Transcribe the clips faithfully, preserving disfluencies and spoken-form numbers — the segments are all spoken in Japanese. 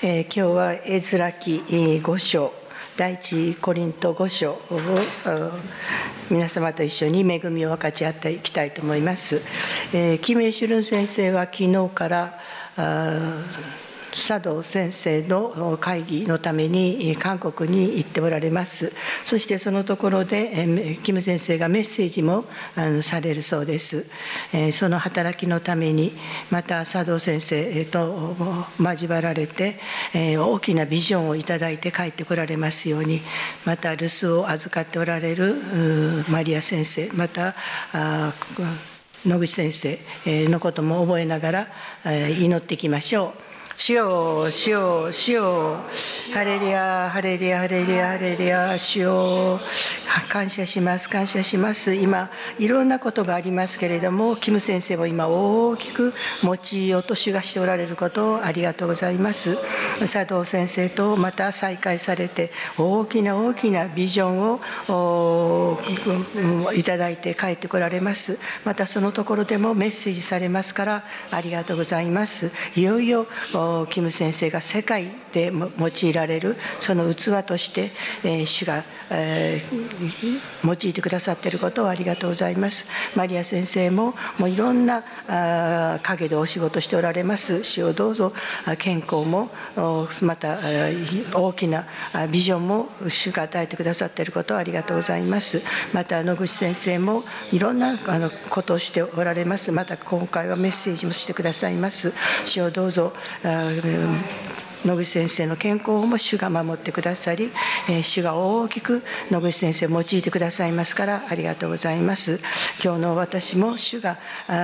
えー、今日は絵面記ご章、第一コリントご章を皆様と一緒に恵みを分かち合っていきたいと思います。えー、キム・イェシュルン先生は昨日から佐藤先生の会議のために韓国に行っておられます。そしてそのところでキム先生がメッセージもされるそうです。その働きのためにまた佐藤先生と交わられて大きなビジョンをいただいて帰ってこられますように、また留守を預かっておられるマリア先生、また野口先生のことも覚えながら祈っていきましょう。主よ、主よ、主よ、ハレルヤ、ハレルヤ、ハレルヤ、ハレルヤ、主よ、感謝します、感謝します。今、いろんなことがありますけれども、キム先生を今大きく用いようと主がしておられることをありがとうございます。佐藤先生とまた再会されて、大きな大きなビジョンをいただいて帰ってこられます。またそのところでもメッセージされますから、ありがとうございます。いよいよキム先生が世界で用いられるその器として、えー、主が、えー、用いてくださっていることをありがとうございます。マリア先生ももういろんなあ陰でお仕事しておられます。主をどうぞ健康もまた大きなビジョンも主が与えてくださっていることをありがとうございます。また野口先生もいろんなあのことをしておられます。また今回はメッセージもしてくださいます。主をどうぞ野口先生の健康も主が守ってくださり、主が大きく野口先生を用いてくださいますからありがとうございます。今日の私も主が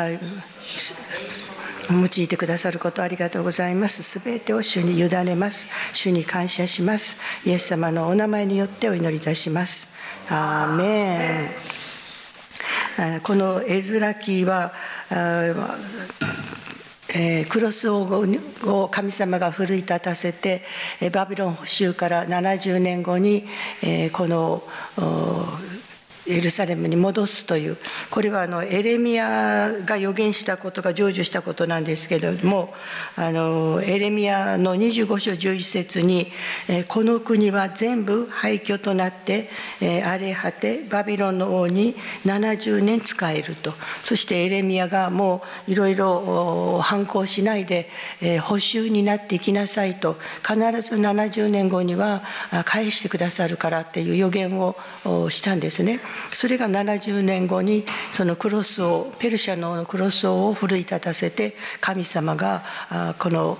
用いてくださることありがとうございます。すべてを主に委ねます。主に感謝します。イエス様のお名前によってお祈りいたします。アーメン。この絵面記はえー、クロスを神様が奮い立たせてバビロン捕囚からななじゅうねんごに、えー、このエルサレムに戻すという、これはあのエレミヤが預言したことが成就したことなんですけれども、あのエレミヤのにじゅうご章じゅういち節に、えー、この国は全部廃墟となって、えー、荒れ果てバビロンの王にななじゅうねん仕えると。そしてエレミヤがもういろいろ反抗しないで、えー、捕囚になっていきなさいと、必ずななじゅうねんごには返してくださるからっていう予言をしたんですね。それがななじゅうねんごにそのクロス王、ペルシャのクロス王を奮い立たせて、神様がこの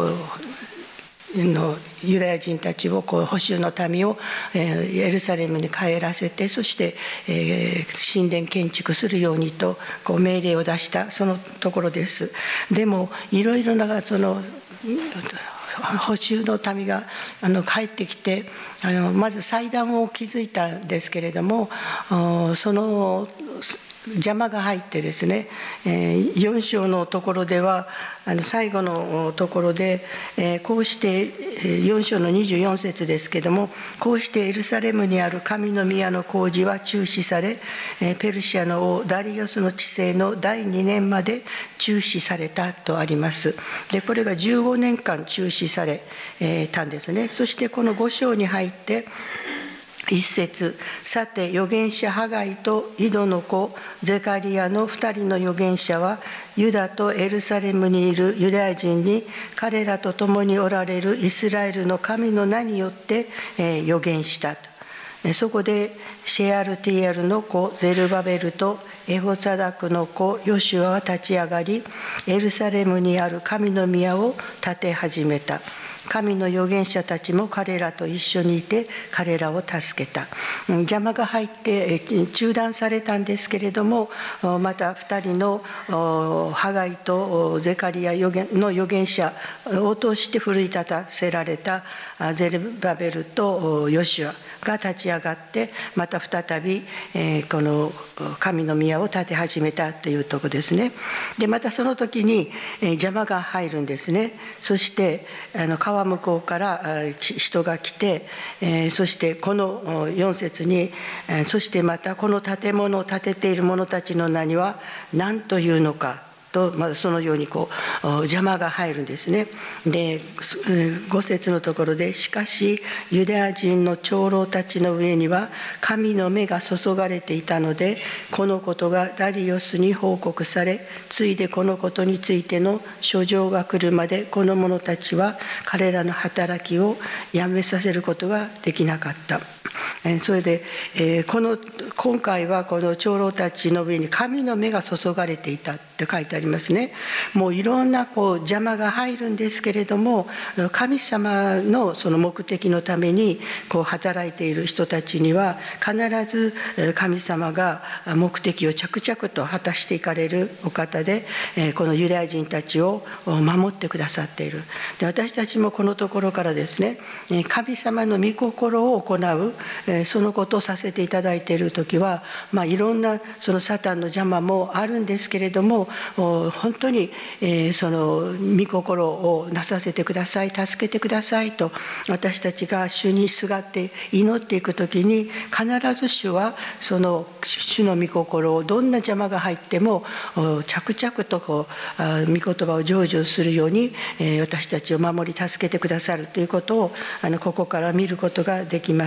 のユダヤ人たちをこう捕囚の民をエルサレムに帰らせて、そして神殿建築するようにとこう命令を出したそのところです。でもいろいろなその捕囚の民があの帰ってきて、あのまず祭壇を築いたんですけれども、その邪魔が入ってですね、よん章のところではあの最後のところでこうしてよん章のにじゅうよん節ですけれども、こうしてエルサレムにある神の宮の工事は中止され、ペルシャの王ダリオスの治世のだいにねんまで中止されたとあります。でこれがじゅうごねんかん中止されたんですね。そしてこのご章に入って一節、さて預言者ハガイとイドの子ゼカリアの二人の預言者はユダとエルサレムにいるユダヤ人に彼らと共におられるイスラエルの神の名によって預言したと。そこでシェアルティエルの子ゼルバベルとエホサダクの子ヨシュアは立ち上がり、エルサレムにある神の宮を建て始めた。神の預言者たちも彼らと一緒にいて彼らを助けた。邪魔が入って中断されたんですけれども、またふたりのハガイとゼカリアの預言者を通して奮い立たせられたゼルバベルとヨシュアが立ち上がって、また再びこの神の宮を建て始めたというところですね。でまたその時に邪魔が入るんですね。そしてあの川向こうから人が来て、そしてこのよん節に、そしてまたこの建物を建てている者たちの名には何というのかと、まあ、そのようにこう邪魔が入るんですね。でご節のところで、しかしユダヤ人の長老たちの上には神の目が注がれていたので、このことがダリオスに報告され、ついでこのことについての書状が来るまで、この者たちは彼らの働きをやめさせることができなかった。それでこの今回はこの長老たちの上に神の目が注がれていたって書いてありますね。もういろんなこう邪魔が入るんですけれども、神様のその目的のためにこう働いている人たちには必ず神様が目的を着々と果たしていかれるお方で、このユダヤ人たちを守ってくださっている。で、私たちもこのところからですね、神様の御心を行うそのことをさせていただいている時は、まあ、いろんなそのサタンの邪魔もあるんですけれども、本当にその御心をなさせてください、助けてくださいと私たちが主にすがって祈っていく時に、必ず主はその主の御心をどんな邪魔が入っても着々とこう御言葉を成就するように私たちを守り助けてくださるということをあのここから見ることができます。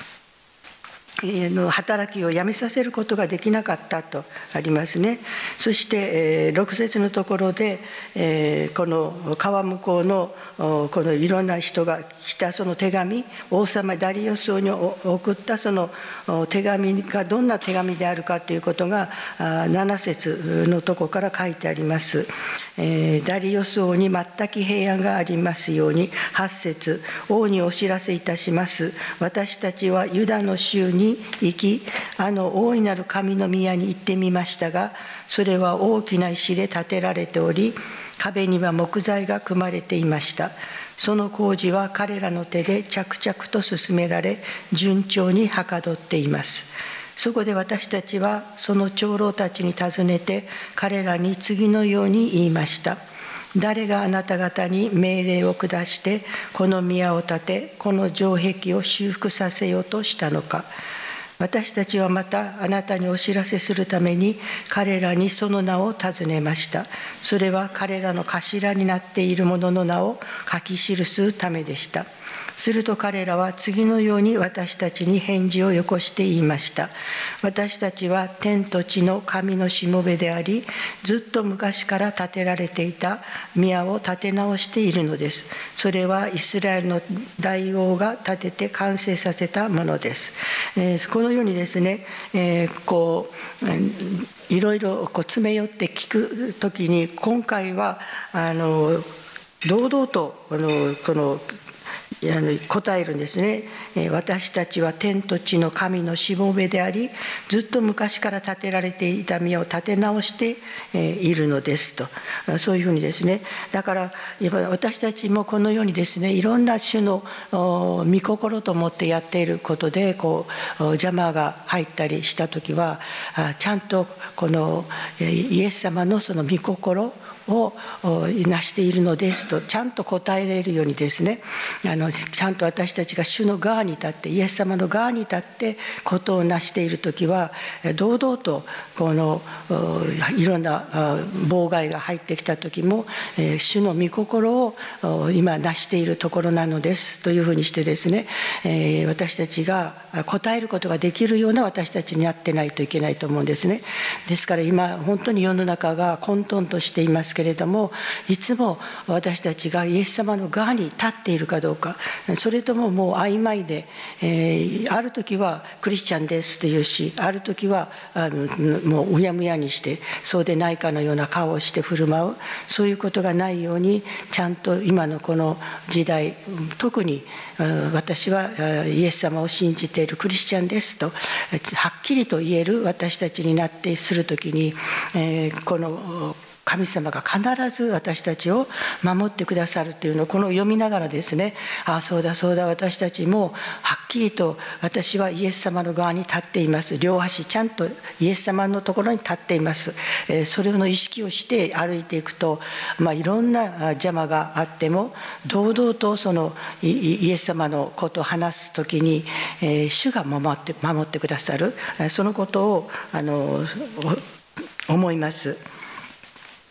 の働きをやめさせることができなかったとありますね。そしてろく節のところでこの川向こうのこのいろんな人が来たその手紙、王様ダリオス王に送ったその手紙がどんな手紙であるかということがなな節のところから書いてあります。ダリオス王に全く平安がありますように。はち節、王にお知らせいたします。私たちはユダの州に行き、あの大いなる神の宮に行ってみましたが、それは大きな石で建てられており、壁には木材が組まれていました。その工事は彼らの手で着々と進められ、順調にはかどっています。そこで私たちはその長老たちに尋ねて、彼らに次のように言いました。誰があなた方に命令を下してこの宮を建て、この城壁を修復させようとしたのか。私たちはまたあなたにお知らせするために彼らにその名を尋ねました。それは彼らの頭になっている者の名を書き記すためでした。すると彼らは次のように私たちに返事をよこして言いました。私たちは天と地の神のしもべであり、ずっと昔から建てられていた宮を建て直しているのです。それはイスラエルの大王が建てて完成させたものです。えー、このようにですね、えー、こういろいろこう詰め寄って聞くときに、今回はあの堂々とあのこの答えるんですね。私たちは天と地の神のしもべであり、ずっと昔から建てられていた宮を建て直しているのですと、そういうふうにですね。だから私たちもこのようにですね、いろんな種の御心と思ってやっていることでこう邪魔が入ったりした時は、ちゃんとこのイエス様のその御心をなしているのですとちゃんと答えられるようにですね、あのちゃんと私たちが主の側に立って、イエス様の側に立ってことをなしているときは、堂々とこのいろんな妨害が入ってきたときも、主の御心を今なしているところなのですというふうにしてですね、私たちが答えることができるような私たちになってないといけないと思うんですね。ですから今本当に世の中が混沌としていますけれども、いつも私たちがイエス様の側に立っているかどうか、それとももう曖昧で、えー、ある時はクリスチャンですというし、ある時はあのもううやむやにしてそうでないかのような顔をして振る舞う、そういうことがないように、ちゃんと今のこの時代、特に私はイエス様を信じているクリスチャンですとはっきりと言える私たちになってするときに、えー、この神様が必ず私たちを守ってくださるというのをこの読みながらですね、ああそうだそうだ、私たちもはっきりと私はイエス様の側に立っています、両足ちゃんとイエス様のところに立っています、えー、それの意識をして歩いていくと、まあ、いろんな邪魔があっても堂々とそのイエス様のことを話すときに、えー、主が守って守ってくださる、そのことをあの思います。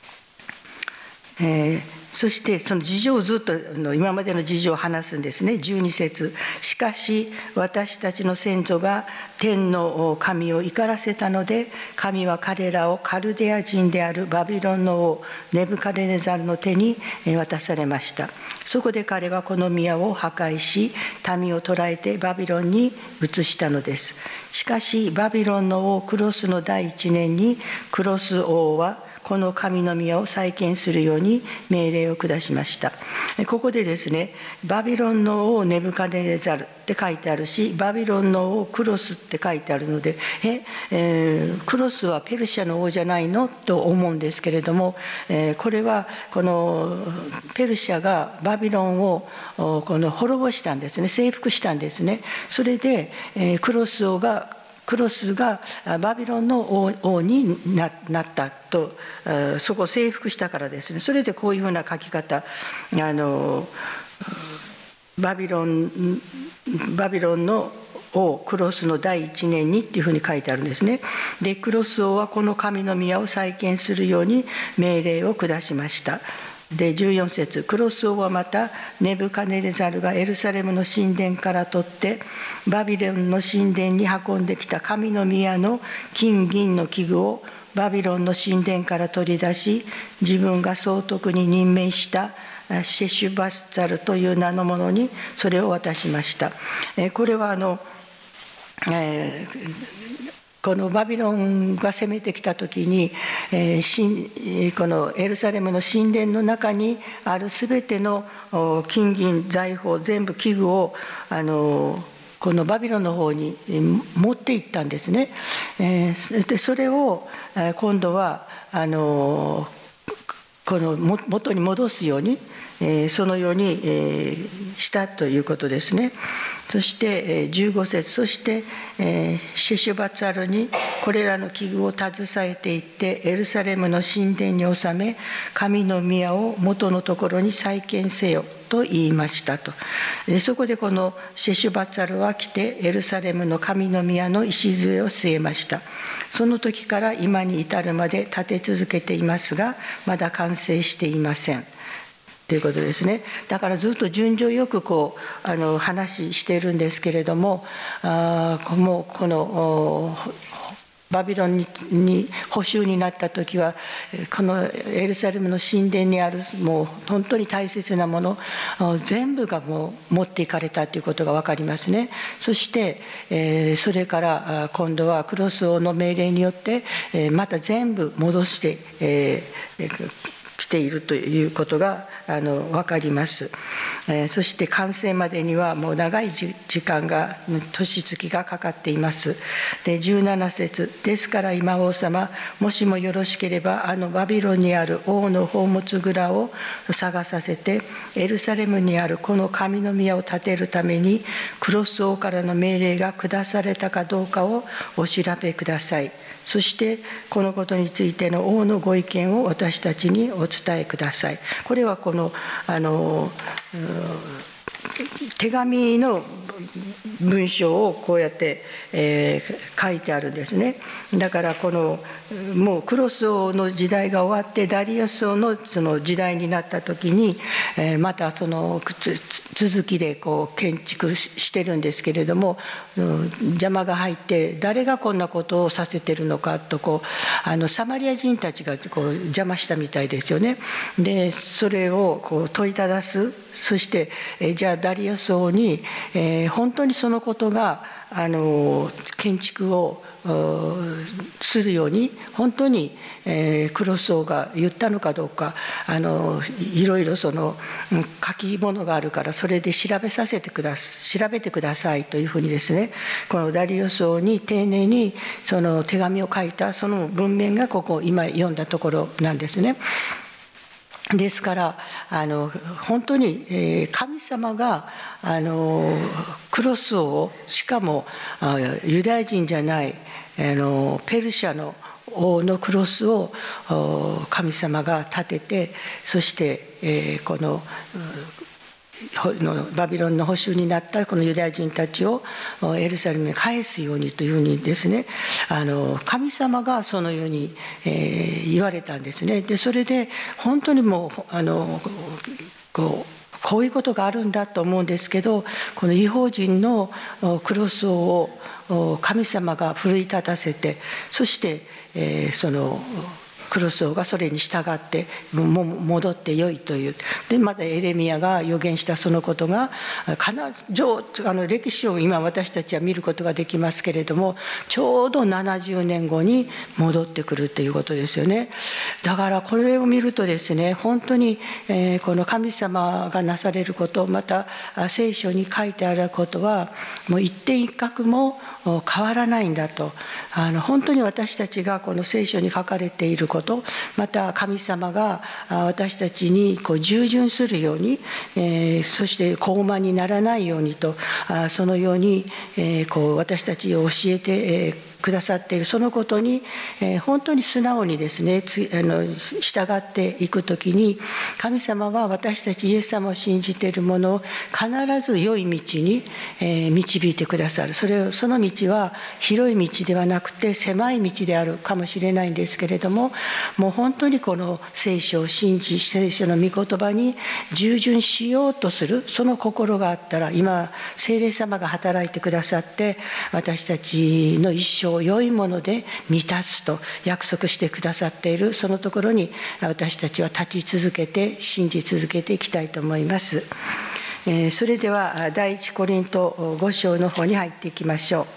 えーそしてその事情をずっと今までの事情を話すんですね。じゅうに節、しかし私たちの先祖が天の神を怒らせたので、神は彼らをカルデア人であるバビロンの王ネブカデネザルの手に渡されました。そこで彼はこの宮を破壊し、民を捕らえてバビロンに移したのです。しかしバビロンの王クロスの第一年に、クロス王はこの神の宮を再建するように命令を下しました。ここでですね、バビロンの王ネブカデネザルって書いてあるし、バビロンの王クロスって書いてあるので、え、えー、クロスはペルシャの王じゃないのと思うんですけれども、えー、これはこのペルシャがバビロンをこの滅ぼしたんですね、征服したんですね。それで、えー、クロス王がクロスがバビロンの王になったと、そこを征服したからですね。それでこういうふうな書き方、あのバビロンバビロンの王クロスの第一年にっていうふうに書いてあるんですね。で、クロス王はこの神の宮を再建するように命令を下しました。でじゅうよん節、クロス王はまたネブカネザルがエルサレムの神殿から取ってバビロンの神殿に運んできた神の宮の金銀の器具をバビロンの神殿から取り出し、自分が総督に任命したシェシュバスツァルという名の者にそれを渡しました。これはあの、えーこのバビロンが攻めてきた時に、えー、このエルサレムの神殿の中にあるすべての金銀財宝全部器具をあのこのバビロンの方に持って行ったんですね。えー、でそれを今度はあのこの元に戻すように、えー、そのように、えー、したということですね。そしてじゅうご節、そしてシェシュバツァルにこれらの器具を携えていってエルサレムの神殿に収め、神の宮を元のところに再建せよと言いましたと。そこでこのシェシュバツァルは来てエルサレムの神の宮の礎を据えました。その時から今に至るまで建て続けていますが、まだ完成していませんということですね。だからずっと順序よくこうあの話しているんですけれども、あもうこのバビロン に, に捕囚になった時はこのエルサレムの神殿にあるもう本当に大切なもの全部がもう持っていかれたということが分かりますね。そして、えー、それから今度はクロス王の命令によって、えー、また全部戻して、えー来ているということがあの分かります。えー、そして完成までにはもう長い時間が年月がかかっています。でじゅうなな節、ですから今王様、もしもよろしければあのバビロンにある王の宝物蔵を探させてエルサレムにあるこの神の宮を建てるためにクロス王からの命令が下されたかどうかをお調べください。そしてこのことについての王のご意見を私たちにお伝えください。これはこのあの手紙の文章をこうやって、えー、書いてあるんですね。だからこのもうクロス王の時代が終わってダリオス王のその時代になった時に、えー、またその続きでこう建築してるんですけれども、邪魔が入って誰がこんなことをさせてるのかとこうあのサマリア人たちがこう邪魔したみたいですよね。でそれをこう問いただす。そして、えー、じゃあダリオス王に、えー、本当にそのことがあの建築をするように本当に、えー、クロス王が言ったのかどうか、あのいろいろその書き物があるからそれで調べさせてくだ調べてくださいというふうにですね、このダリオス王に丁寧にその手紙を書いたその文面がここ今読んだところなんですね。ですからあの本当に、えー、神様があのクロス王を、しかもユダヤ人じゃないあのペルシャの王のクロスを神様が立てて、そして、えー、このバビロンの捕囚になったこのユダヤ人たちをエルサレムに返すようにというふうにですね、あの神様がそのように、えー、言われたんですね。でそれで本当にもうあのこうこういうことがあるんだと思うんですけど、この異邦人のクロスを神様が奮い立たせて、そして、えー、そのクロス王がそれに従っても戻ってよいという。でまたエレミヤが預言したそのことが必ずあの歴史を今私たちは見ることができますけれども、ちょうどななじゅうねんごに戻ってくるということですよね。だからこれを見るとですね、本当に、えー、この神様がなされること、また聖書に書いてあることはもう一点一画も変わらないんだと。あの本当に私たちがこの聖書に書かれていること、また神様が私たちにこう従順するように、えー、そして高慢にならないようにと、そのように、えー、こう私たちを教えて、えーくださっているそのことに、えー、本当に素直にですねつあの従っていくときに、神様は私たちイエス様を信じているものを必ず良い道に、えー、導いてくださる。それをその道は広い道ではなくて狭い道であるかもしれないんですけれども、もう本当にこの聖書を信じ、聖書の御言葉に従順しようとするその心があったら、今聖霊様が働いてくださって私たちの一生良いもので満たすと約束してくださっている、そのところに私たちは立ち続けて信じ続けていきたいと思います。それでは第一コリントご章の方に入っていきましょう。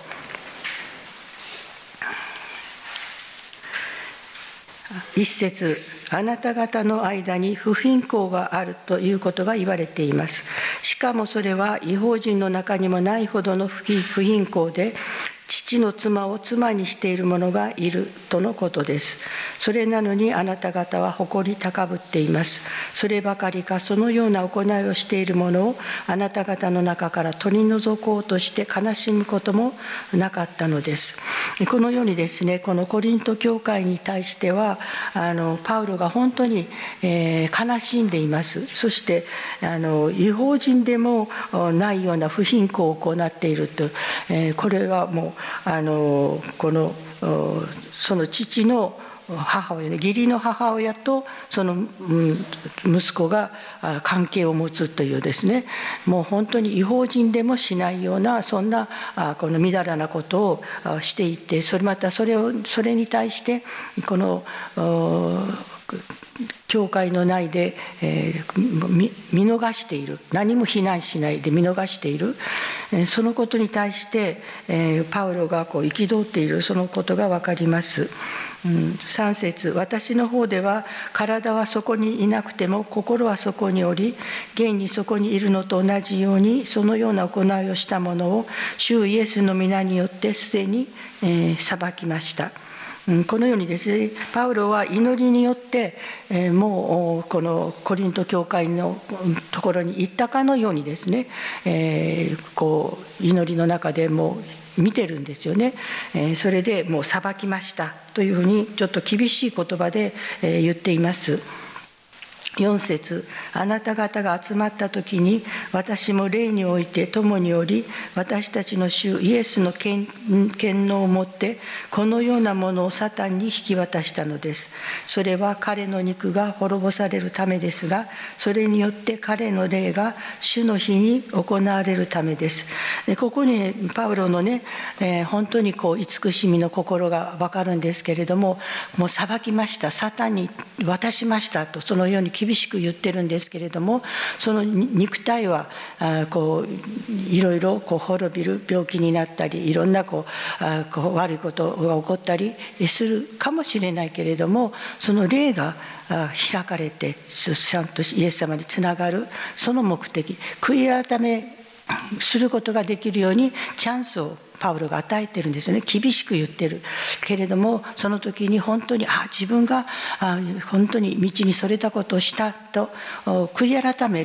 一節、あなた方の間に不貧困があるということが言われています。しかもそれは異邦人の中にもないほどの不貧困で、父の妻を妻にしている者がいるとのことです。それなのにあなた方は誇り高ぶっています。そればかりか、そのような行いをしている者をあなた方の中から取り除こうとして悲しむこともなかったのです。このようにですね、このコリント教会に対してはあのパウロが本当に、えー、悲しんでいます。そしてあの異邦人でもないような不貧困を行っていると、えー、これはもうあのこのその父の母親、義理の母親とその息子が関係を持つというですね、もう本当に異邦人でもしないようなそんなこのみだらなことをしていて、それまたそれをそれに対してこの教会の内で、えー、見, 見逃している、何も非難しないで見逃している、えー、そのことに対して、えー、パウロがこう憤っているそのことが分かります。うん、さん節、私の方では体はそこにいなくても心はそこにおり、現にそこにいるのと同じようにそのような行いをしたものを主イエスの皆によってすでに、えー、裁きました。このようにですね、パウロは祈りによって、えー、もうこのコリント教会のところに行ったかのようにですね、えー、こう祈りの中でもう見てるんですよね。えー、それでもう裁きましたというふうにちょっと厳しい言葉で、えー、言っています。よん節、あなた方が集まった時に私も霊において共におり、私たちの主イエスの権能をもってこのようなものをサタンに引き渡したのです。それは彼の肉が滅ぼされるためですが、それによって彼の霊が主の日に行われるためです。でここにパウロのね、えー、本当にこう慈しみの心が分かるんですけれども、もう裁きました、サタンに渡しましたとそのように厳しく言ってるんですけれども、その肉体はあこういろいろこう滅びる、病気になったりいろんなこうあこう悪いことが起こったりするかもしれないけれども、その霊が開かれてちゃんとイエス様につながるその目的、悔い改めすることができるようにチャンスをパウロが与えてるんですよね。厳しく言ってるけれども、その時に本当にあ自分があ本当に道にそれたことをしたと悔い改める、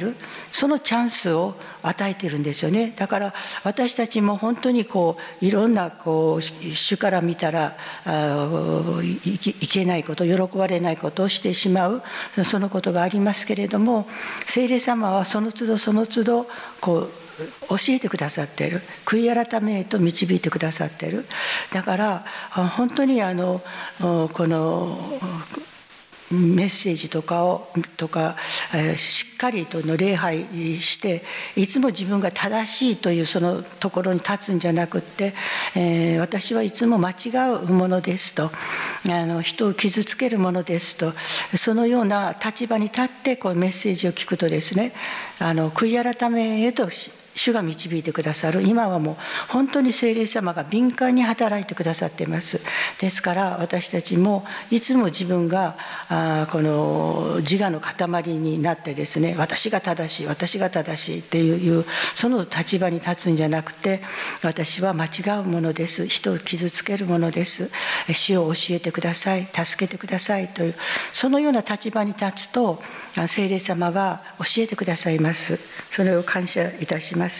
そのチャンスを与えているんですよね。だから私たちも本当にこういろんなこう主から見たらいけないこと、喜ばれないことをしてしまう、そのことがありますけれども、聖霊様はその都度その都度こう教えてくださっている、悔い改めへと導いてくださっている。だから本当にあのこのメッセージとかをとかしっかりとの礼拝して、いつも自分が正しいというそのところに立つんじゃなくって、えー、私はいつも間違うものですと、あの人を傷つけるものですと、そのような立場に立ってこうメッセージを聞くとですね、あの悔い改めへと主が導いてくださる。今はもう本当に聖霊様が敏感に働いてくださっています。ですから私たちもいつも自分があこの自我の塊になってですね、私が正しい私が正しいっていうその立場に立つんじゃなくて、私は間違うものです、人を傷つけるものです、主を教えてください、助けてくださいという、そのような立場に立つと聖霊様が教えてくださいます。それを感謝いたします。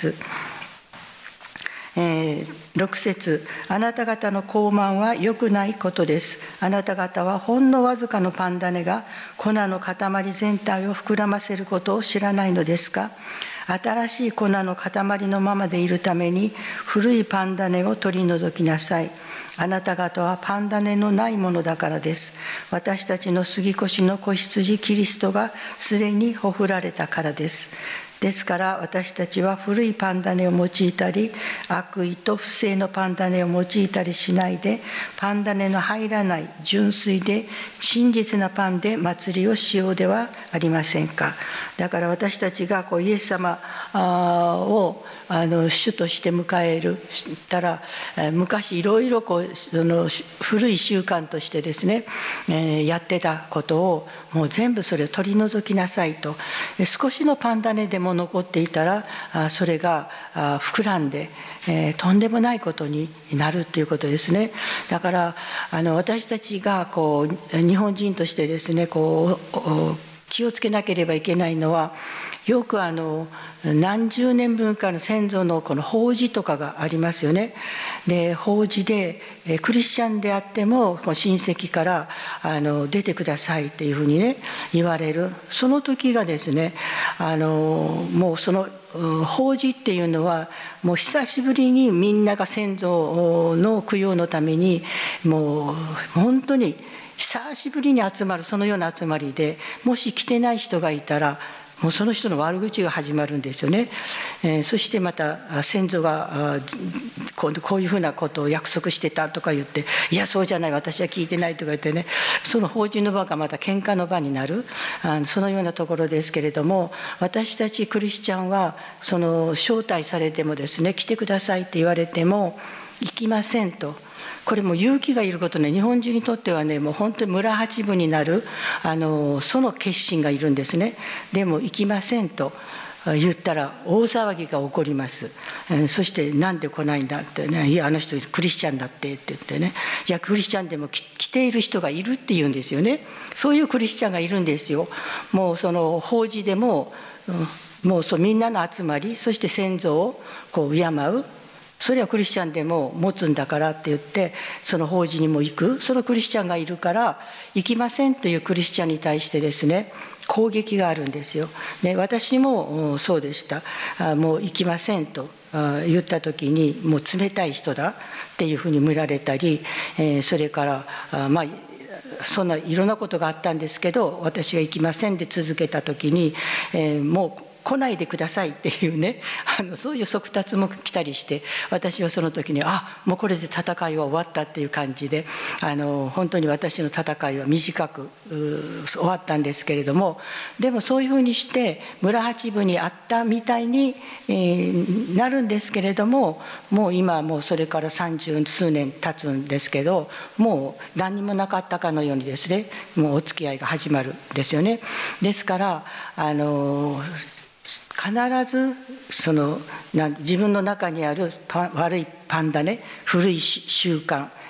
えー、ろく節、あなた方の傲慢は良くないことです。あなた方はほんのわずかのパン種が粉の塊全体を膨らませることを知らないのですか。新しい粉の塊のままでいるために古いパン種を取り除きなさい。あなた方はパン種のないものだからです。私たちの杉越の子羊キリストがすでにほふられたからです。ですから私たちは古いパン種を用いたり、悪意と不正のパン種を用いたりしないで、パン種の入らない純粋で真実なパンで祭りをしようではありませんか。だから私たちがこうイエス様をあの主として迎えるしたら、昔いろいろこうその古い習慣としてですね、えー、やってたことをもう全部それを取り除きなさいと。少しのパン種でも残っていたらそれが膨らんで、えー、とんでもないことになるということですね。だからあの私たちがこう日本人としてですね、こう気をつけなければいけないのは、よくあの何十年分かの先祖のこの法事とかがありますよね。で法事でクリスチャンであっても親戚からあの出てくださいっていうふうにね言われる。その時がですね、あのもうその法事っていうのはもう久しぶりにみんなが先祖の供養のためにもう本当に久しぶりに集まる、そのような集まりで、もし来てない人がいたらもうその人の悪口が始まるんですよね。えー、そしてまた先祖がこう、こういうふうなことを約束してたとか言って、いやそうじゃない私は聞いてないとか言ってね、その法事の場がまた喧嘩の場になる、あのそのようなところですけれども、私たちクリスチャンはその招待されてもですね、来てくださいって言われても行きませんと。これも勇気がいることね、日本人にとってはね、もう本当に村八分になるあのその決心がいるんですね。でも行きませんと言ったら大騒ぎが起こります。そしてなんで来ないんだってね、いやあの人クリスチャンだってって言ってね、いやクリスチャンでも来ている人がいるって言うんですよね。そういうクリスチャンがいるんですよ。もうその法事でも、もうそうみんなの集まり、そして先祖をこう敬う。それはクリスチャンでも持つんだからって言って、その法事にも行く、そのクリスチャンがいるから行きませんというクリスチャンに対してですね、攻撃があるんですよ。で私もそうでした。あもう行きませんと言った時に、もう冷たい人だっていうふうに見られたり、えー、それからあまあそんないろんなことがあったんですけど、私が行きませんで続けた時に、えー、もう来ないでくださいっていうね、あのそういう速達も来たりして、私はその時にあもうこれで戦いは終わったっていう感じで、あの本当に私の戦いは短く終わったんですけれども、でもそういうふうにして村八分にあったみたいに、えー、なるんですけれども、もう今はもうそれから三十数年経つんですけど、もう何にもなかったかのようにですね、もうお付き合いが始まるんですよね。ですからあの必ずその自分の中にある悪いパン種、古い習慣、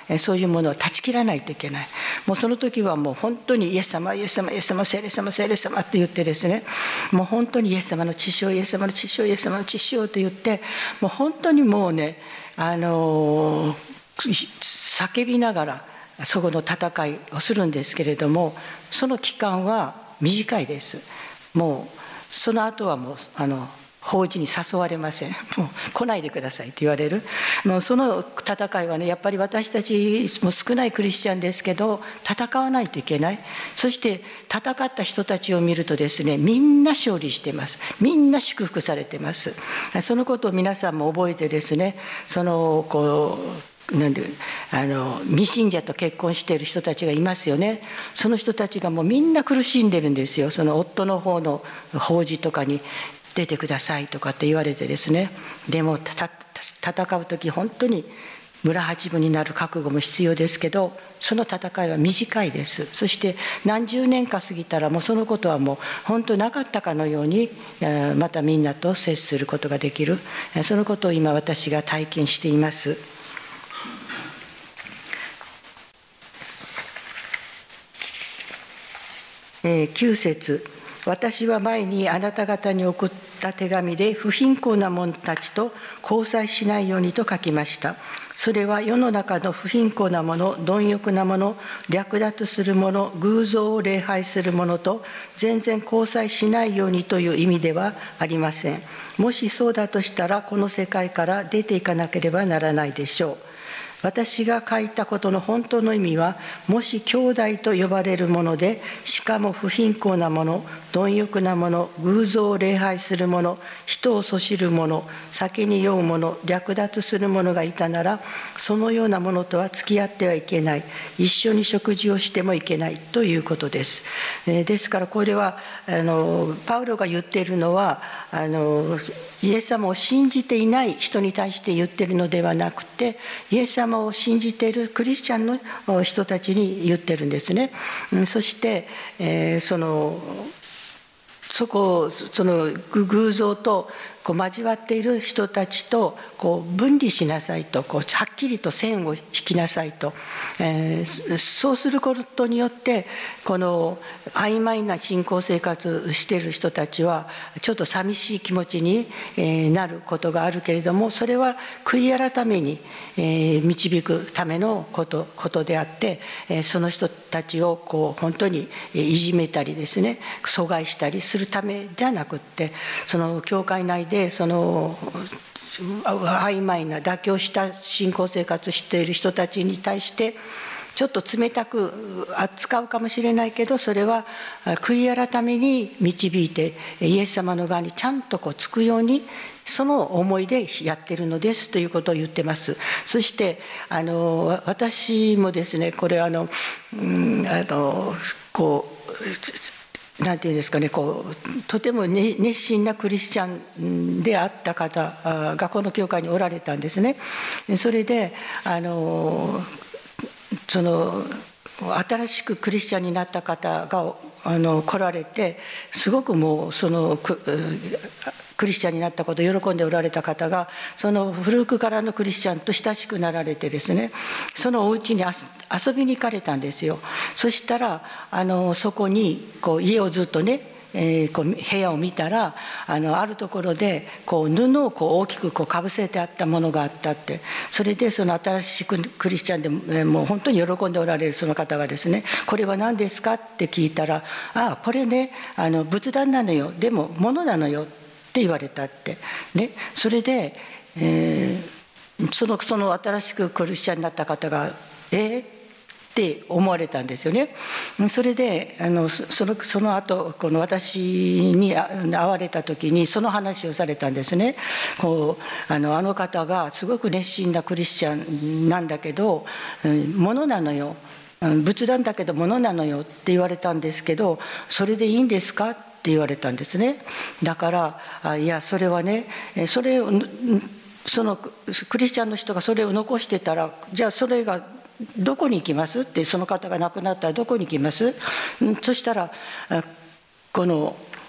そういうものを断ち切らないといけない。もうその時はもう本当にイエス様イエス様イエス様聖霊様聖霊様って言ってですね、もう本当にイエス様の血潮イエス様の血潮イエス様の血潮と言って、もう本当にもうね、あの叫びながらそこの戦いをするんですけれども、その期間は短いです。もうその後はもうあの法事に誘われません。もう来ないでくださいって言われる。もうその戦いはね、やっぱり私たちも少ないクリスチャンですけど戦わないといけない。そして戦った人たちを見るとですね、みんな勝利してます。みんな祝福されてます。そのことを皆さんも覚えてですね、そのこうなんであの未信者と結婚している人たちがいますよね。その人たちがもうみんな苦しんでるんですよ。その夫の方の法事とかに出てくださいとかって言われてですね、でもた戦う時本当に村八分になる覚悟も必要ですけど、その戦いは短いです。そして何十年か過ぎたらもうそのことはもう本当なかったかのようにまたみんなと接することができる、そのことを今私が体験しています。えー、きゅう節、私は前にあなた方に送った手紙で不貧困な者たちと交際しないようにと書きました。それは世の中の不貧困な者、貪欲な者、略奪する者、偶像を礼拝する者と全然交際しないようにという意味ではありません。もしそうだとしたらこの世界から出ていかなければならないでしょう。私が書いたことの本当の意味は、もし兄弟と呼ばれるもので、しかも不貧困なもの、貪欲なもの、偶像を礼拝するもの、人をそしるもの、酒に酔うもの、略奪するものがいたなら、そのようなものとは付き合ってはいけない、一緒に食事をしてもいけないということです。ですからこれはあのパウロが言っているのは、あのイエス様を信じていない人に対して言っているのではなくて、イエス様を信じているクリスチャンの人たちに言ってるんですね。そして、えー、そのそこその偶像とこう交わっている人たちとこう分離しなさいと、こうはっきりと線を引きなさいと、えー、そうすることによってこの曖昧な信仰生活している人たちはちょっと寂しい気持ちになることがあるけれども、それは悔い改めに導くためのことことであって、その人たちをこう本当にいじめたりですね、阻害したりするためじゃなくって、その教会内でその曖昧な妥協した信仰生活をしている人たちに対してちょっと冷たく扱うかもしれないけど、それは悔い改めに導いてイエス様の側にちゃんとこうつくように、その思いでやってるのですということを言ってます。そしてあの私もですね、これあの、うん、あのこうなんていうんですかね、こうとても、ね、熱心なクリスチャンであった方がこの教会におられたんですね。それであのその新しくクリスチャンになった方があの来られて、すごくもうそのククリスチャンになったことを喜んでおられた方が、その古くからのクリスチャンと親しくなられてですね、そのお家に遊びに行かれたんですよ。そしたらあのそこにこう家をずっとね、えー、こう部屋を見たら、あのあるところでこう布をこう大きくこうかぶせてあったものがあったって。それでその新しいクリスチャンでも、えー、もう本当に喜んでおられるその方がですね、これは何ですかって聞いたら、ああこれね、あの仏壇なのよ、でも物なのよって言われたってね。それで、えー、そのその新しくクリスチャンになった方がえーって思われたんですよね。それであのそのその後この私に会われた時にその話をされたんですね。こうあのあの方がすごく熱心なクリスチャンなんだけど、物なのよ、仏壇だけど物なのよって言われたんですけど、それでいいんですかって言われたんですね。だからいやそれはね、それをそのクリスチャンの人がそれを残してたら、じゃあそれがどこに行きますって、その方が亡くなったらどこに行きます？そしたらこの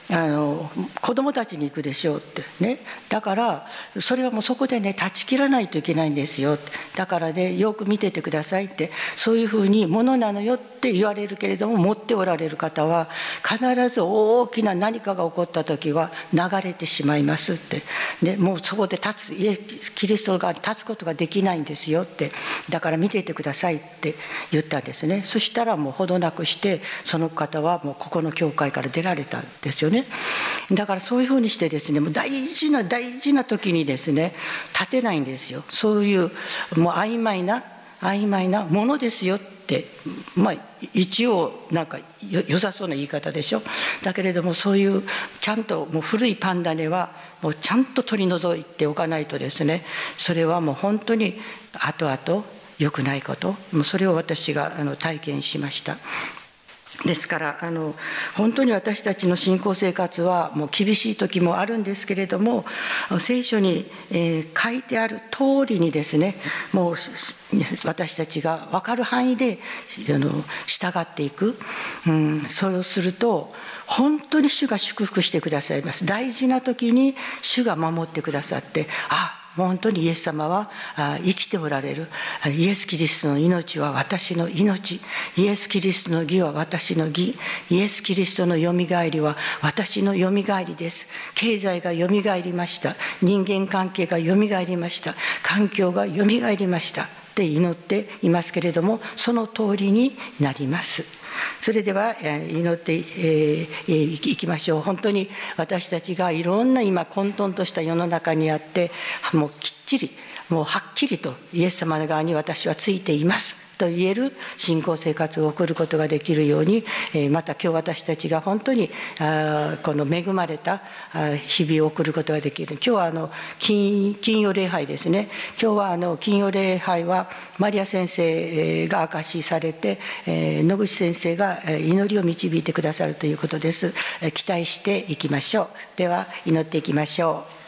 あの子供たちに行くでしょうってね。だからそれはもうそこでね断ち切らないといけないんですよ。だからねよく見ててくださいって、そういうふうにものなのよって言われるけれども、持っておられる方は必ず大きな何かが起こった時は流れてしまいますって、ね、もうそこで立つイエスキリストが立つことができないんですよって、だから見ていてくださいって言ったんですね。そしたらもうほどなくしてその方はもうここの教会から出られたんですよね。だからそういうふうにしてですね、もう大事な大事な時にですね立てないんですよ。そういうもう曖昧な曖昧なものですよって、まあ一応なんか良さそうな言い方でしょ。だけれどもそういうちゃんともう古いパンダネはもうちゃんと取り除いておかないとですね、それはもう本当に後々良くないこと、もうそれを私があの体験しました。ですからあの本当に私たちの信仰生活はもう厳しい時もあるんですけれども、聖書に、えー、書いてある通りにですね、もう私たちが分かる範囲であの従っていく、うん、それをすると本当に主が祝福してくださいます。大事な時に主が守ってくださって、あ本当にイエス様は生きておられる、イエス・キリストの命は私の命、イエス・キリストの義は私の義、イエス・キリストのよみがえりは私のよみがえりです。経済がよみがえりました、人間関係がよみがえりました、環境がよみがえりましたって祈っていますけれども、その通りになります。それでは祈っていきましょう。本当に私たちがいろんな今混沌とした世の中にあって、もうきっちりもうはっきりとイエス様の側に私はついていますと言える信仰生活を送ることができるように、また今日私たちが本当にこの恵まれた日々を送ることができる。今日はあの 金, 金曜礼拝ですね。今日はあの金曜礼拝はマリア先生が証しされて、野口先生が祈りを導いてくださるということです。期待していきましょう。では祈っていきましょう。